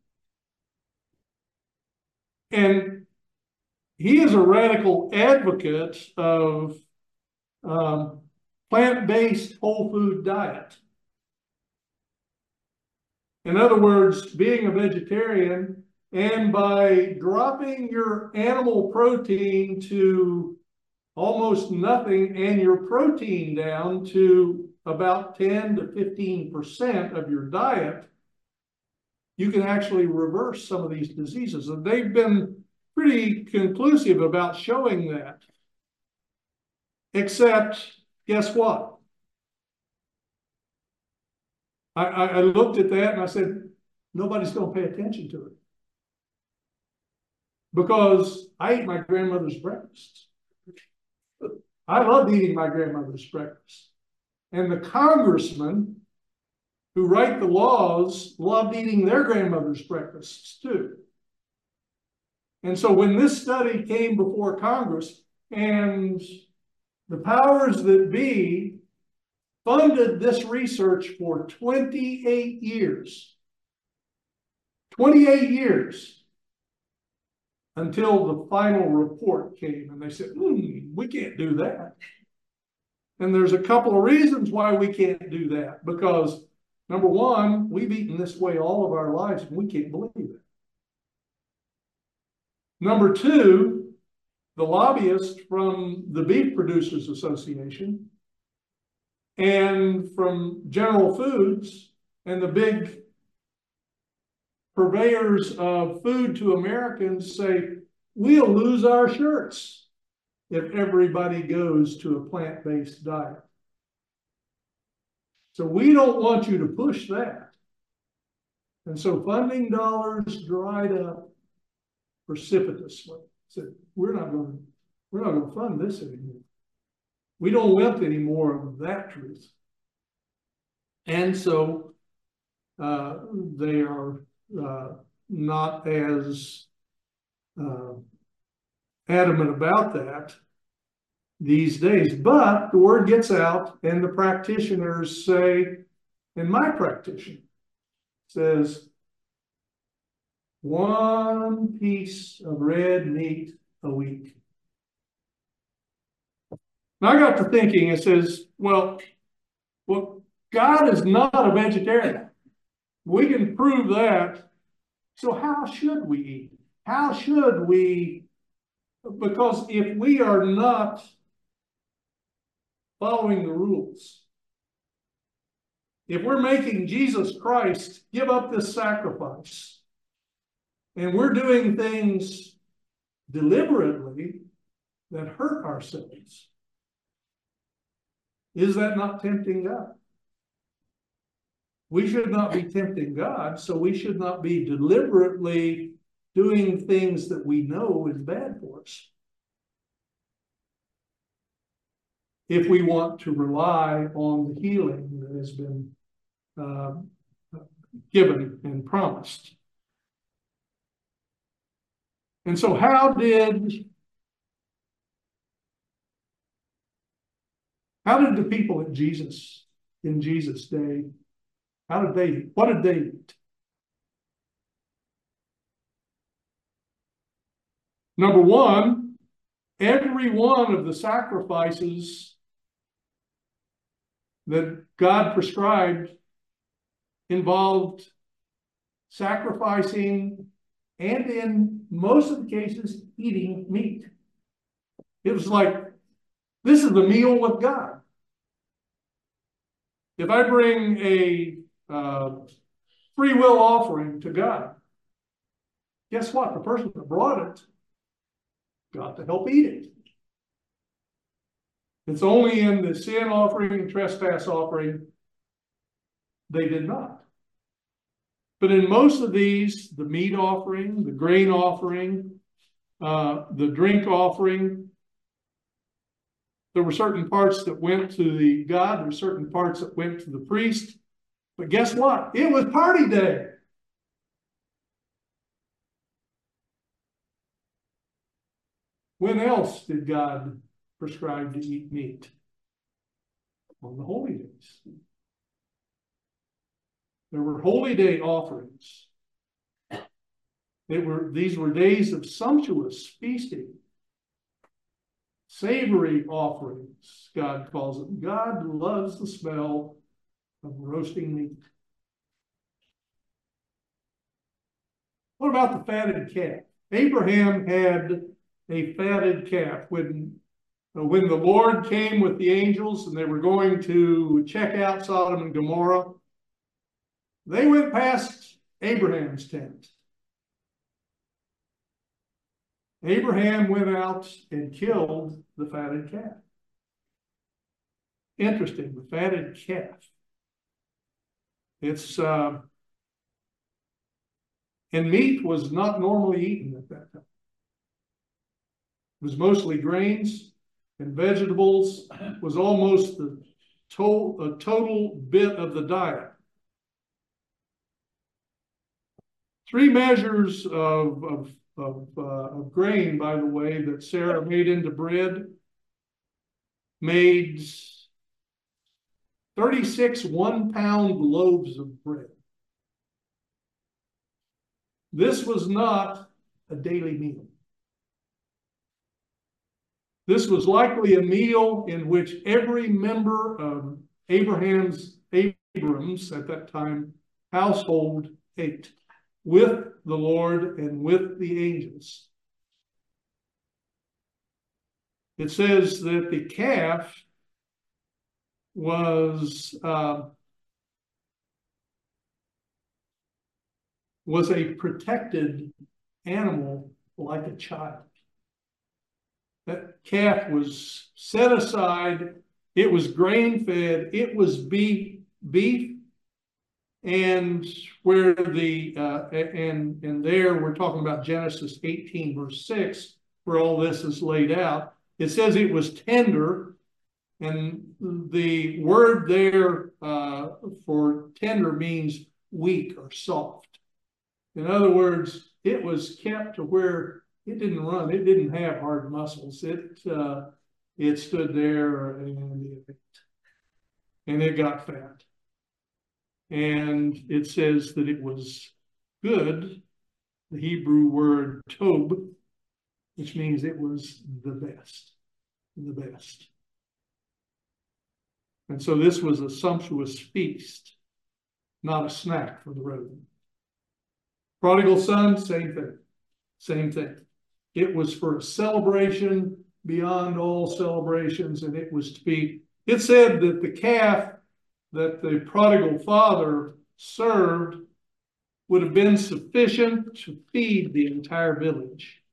And he is a radical advocate of um, plant-based whole food diet. In other words, being a vegetarian, and by dropping your animal protein to almost nothing and your protein down to about ten to fifteen percent of your diet, you can actually reverse some of these diseases. And they've been pretty conclusive about showing that. Except, guess what? I, I looked at that and I said, nobody's going to pay attention to it. Because I ate my grandmother's breakfast. I loved eating my grandmother's breakfast. And the congressmen who write the laws loved eating their grandmother's breakfasts too. And so when this study came before Congress, and the powers that be funded this research for twenty-eight years. twenty-eight years until the final report came, and they said, hmm, we can't do that. And there's a couple of reasons why we can't do that. Because number one, we've eaten this way all of our lives, and we can't believe it. Number two, the lobbyists from the Beef Producers Association and from General Foods and the big purveyors of food to Americans say, we'll lose our shirts if everybody goes to a plant-based diet. So we don't want you to push that. And so funding dollars dried up precipitously. Said, we're not going to, we're not going to fund this anymore. We don't want any more of that truth. And so uh, they are uh, not as uh, adamant about that these days. But the word gets out, and the practitioners say, and my practitioner says, one piece of red meat a week. And I got to thinking, it says, well, well, God is not a vegetarian. We can prove that. So how should we eat? How should we? Because if we are not following the rules, if we're making Jesus Christ give up this sacrifice, and we're doing things deliberately that hurt ourselves, is that not tempting God? We should not be tempting God, so we should not be deliberately doing things that we know is bad for us. If we want to rely on the healing that has been uh, given and promised. And so how did, how did the people at Jesus, in Jesus' day, How did they eat? What did they eat? Number one, every one of the sacrifices that God prescribed involved sacrificing and, in most of the cases, eating meat. It was like, this is the meal with God. If I bring a uh, free will offering to God, guess what? The person that brought it got to help eat it. It's only in the sin offering and trespass offering they did not. But in most of these, the meat offering, the grain offering, uh, the drink offering, there were certain parts that went to the God, there were certain parts that went to the priest. But guess what? It was party day. When else did God prescribe to eat meat? On the holy days. There were holy day offerings. They were, these were days of sumptuous feasting. Savory offerings, God calls it. God loves the smell of roasting meat. What about the fatted calf? Abraham had a fatted calf. When, when the Lord came with the angels and they were going to check out Sodom and Gomorrah, they went past Abraham's tent. Abraham went out and killed the fatted calf. Interesting, the fatted calf. It's, uh, and meat was not normally eaten at that time. It was mostly grains and vegetables. It was almost the to a total bit of the diet. Three measures of, of, of, uh, of grain, by the way, that Sarah made into bread made thirty-six one-pound loaves of bread. This was not a daily meal. This was likely a meal in which every member of Abraham's, Abram's, at that time, household ate with the Lord and with the angels. It says that the calf was uh, was a protected animal like a child. That calf was set aside. It was grain-fed. It was beef, beef, and where the uh, and and there we're talking about Genesis eighteen verse six, where all this is laid out. It says it was tender, and the word there uh, for tender means weak or soft. In other words, it was kept to where it didn't run. It didn't have hard muscles. It uh, it stood there and it, and it got fat. And it says that it was good. The Hebrew word tob, which means it was the best, the best. And so this was a sumptuous feast, not a snack for the road. Prodigal son, same thing, same thing. It was for a celebration beyond all celebrations, and it was to be, it said that the calf that the prodigal father served would have been sufficient to feed the entire village.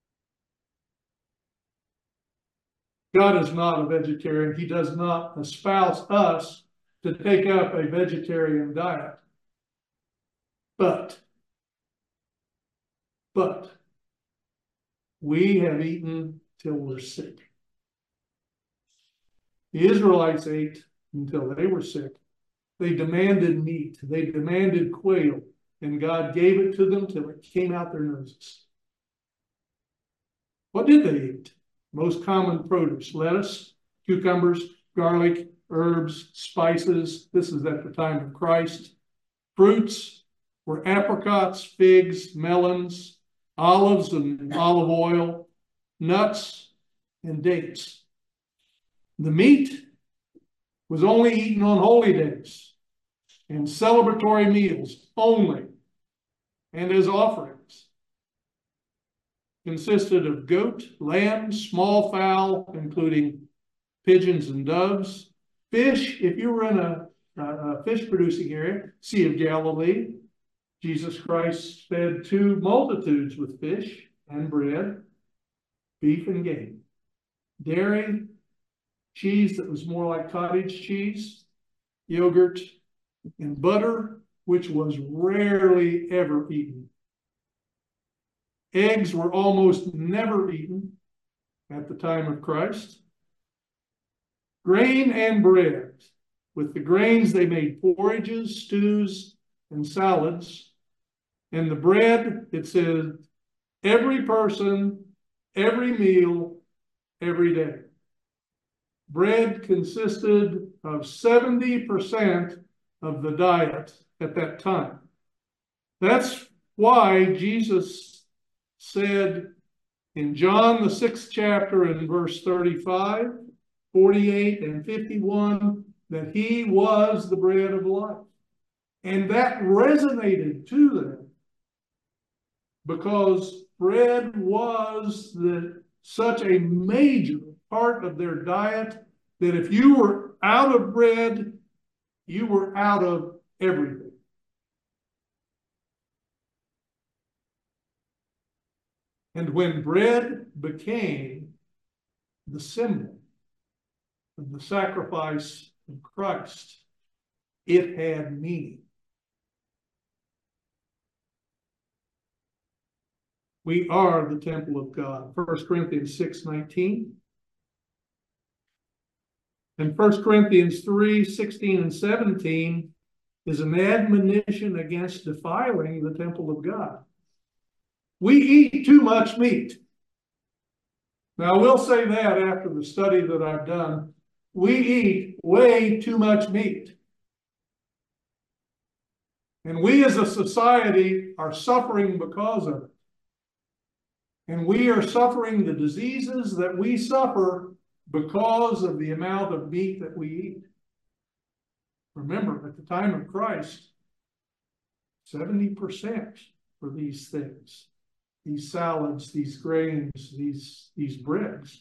God is not a vegetarian. He does not espouse us to take up a vegetarian diet. But, but, we have eaten till we're sick. The Israelites ate until they were sick. They demanded meat. They demanded quail. And God gave it to them till it came out their noses. What did they eat? Most common produce: lettuce, cucumbers, garlic, herbs, spices. This is at the time of Christ. Fruits were apricots, figs, melons, olives and olive oil, nuts, and dates. The meat was only eaten on holy days and celebratory meals only, and as offerings. Consisted of goat, lamb, small fowl, including pigeons and doves, fish. If you were in a, a fish producing area, Sea of Galilee, Jesus Christ fed two multitudes with fish and bread, beef and game. Dairy, cheese that was more like cottage cheese, yogurt, and butter, which was rarely ever eaten. Eggs were almost never eaten at the time of Christ. Grain and bread. With the grains, they made porridges, stews, and salads. And the bread, it said, every person, every meal, every day. Bread consisted of seventy percent of the diet at that time. That's why Jesus said in John, the sixth chapter, in verse thirty-five, forty-eight, and fifty-one, that he was the bread of life. And that resonated to them because bread was the, such a major part of their diet that if you were out of bread, you were out of everything. And when bread became the symbol of the sacrifice of Christ, it had meaning. We are the temple of God. First Corinthians six nineteen. And First Corinthians three sixteen and seventeen is an admonition against defiling the temple of God. We eat too much meat. Now, I will say that after the study that I've done, we eat way too much meat. And we as a society are suffering because of it. And we are suffering the diseases that we suffer because of the amount of meat that we eat. Remember, at the time of Christ, seventy percent for these things, these salads, these grains, these, these breads.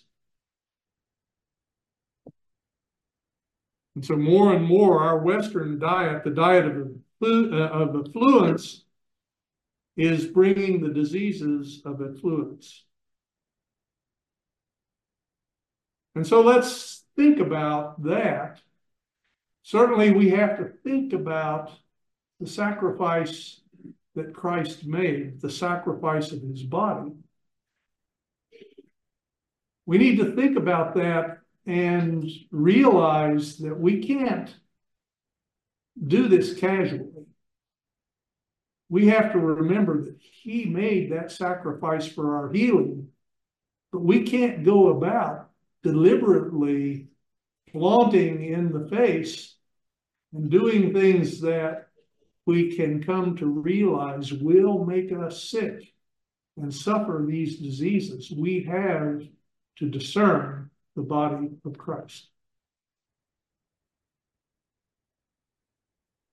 And so more and more, our Western diet, the diet of, uh, of affluence, is bringing the diseases of affluence. And so let's think about that. Certainly, we have to think about the sacrifice that Christ made, the sacrifice of his body. We need to think about that and realize that we can't do this casually. We have to remember that he made that sacrifice for our healing, but we can't go about deliberately flaunting in the face and doing things that we can come to realize will make us sick and suffer these diseases. We have to discern the body of Christ.